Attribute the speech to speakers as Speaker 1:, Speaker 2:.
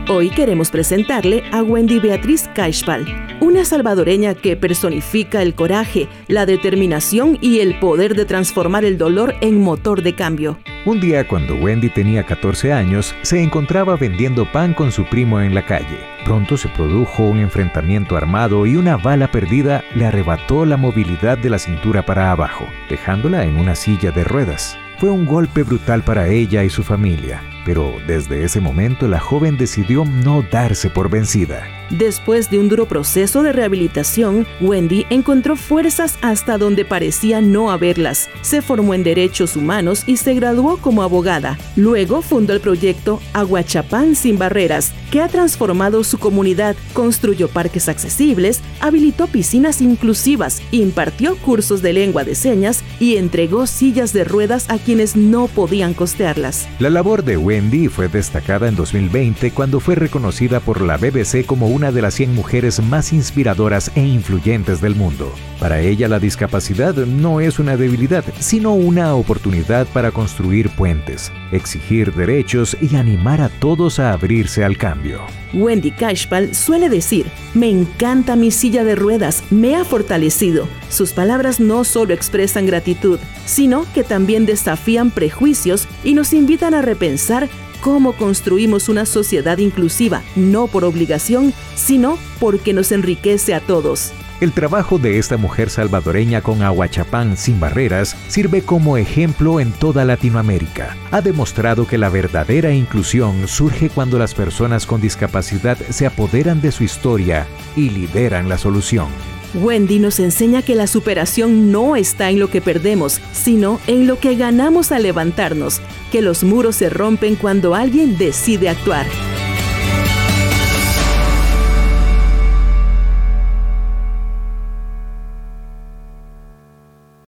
Speaker 1: Hoy queremos presentarle a Wendy Beatriz Caixpal, una salvadoreña que personifica el coraje, la determinación y el poder de transformar el dolor en motor de cambio.
Speaker 2: Un día, cuando Wendy tenía 14 años, se encontraba vendiendo pan con su primo en la calle. Pronto se produjo un enfrentamiento armado y una bala perdida le arrebató la movilidad de la cintura para abajo, dejándola en una silla de ruedas. Fue un golpe brutal para ella y su familia, pero desde ese momento la joven decidió no darse por vencida.
Speaker 1: Después de un duro proceso de rehabilitación, Wendy encontró fuerzas hasta donde parecía no haberlas. Se formó en Derechos Humanos y se graduó como abogada. Luego fundó el proyecto Aguachapán Sin Barreras, que ha transformado su comunidad, construyó parques accesibles, habilitó piscinas inclusivas, impartió cursos de lengua de señas y entregó sillas de ruedas a quienes no podían costearlas.
Speaker 2: La labor de Wendy fue destacada en 2020 cuando fue reconocida por la BBC como una de las 100 mujeres más inspiradoras e influyentes del mundo. Para ella, la discapacidad no es una debilidad, sino una oportunidad para construir puentes, exigir derechos y animar a todos a abrirse al cambio.
Speaker 1: Wendy Caixpal suele decir: "Me encanta mi silla de ruedas, me ha fortalecido". Sus palabras no solo expresan gratitud, sino que también desafían prejuicios y nos invitan a repensar cómo construimos una sociedad inclusiva, no por obligación, sino porque nos enriquece a todos.
Speaker 2: El trabajo de esta mujer salvadoreña con Aguachapán Sin Barreras sirve como ejemplo en toda Latinoamérica. Ha demostrado que la verdadera inclusión surge cuando las personas con discapacidad se apoderan de su historia y lideran la solución.
Speaker 1: Wendy nos enseña que la superación no está en lo que perdemos, sino en lo que ganamos al levantarnos, que los muros se rompen cuando alguien decide actuar.